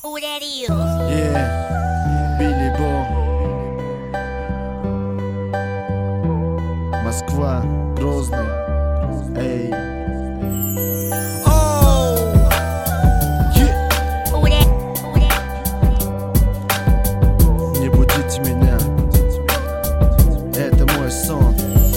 Who that is? Yeah, Билли Бо. Москва, Грозный. Эй. Who that? Не будите меня. Это мой сон.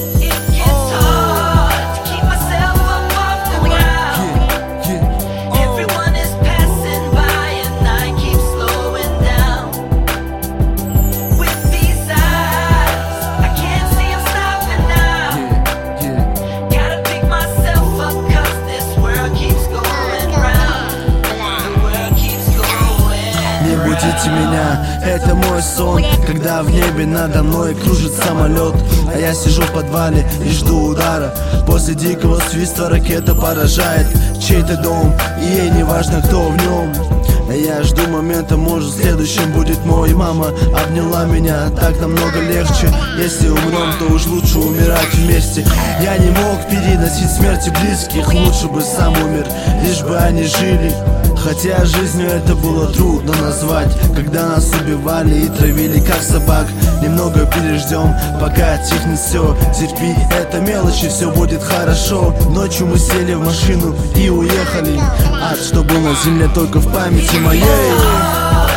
Не будите меня, это мой сон. Когда в небе надо мной кружит самолет, а я сижу в подвале и жду удара. После дикого свиста ракета поражает чей-то дом, и ей не важно, кто в нем. Я жду момента, может следующим будет мой. Мама обняла меня, так намного легче. Если умрем, то уж лучше умирать вместе. Я не мог переносить смерти близких, лучше бы сам умер, лишь бы они жили. Хотя жизнью это было трудно назвать, когда нас убивали и травили как собак. Немного переждем, пока тихнет все. Терпи, это мелочи, все будет хорошо. Ночью мы сели в машину и уехали. Ад, что был на земле, только в памяти моей.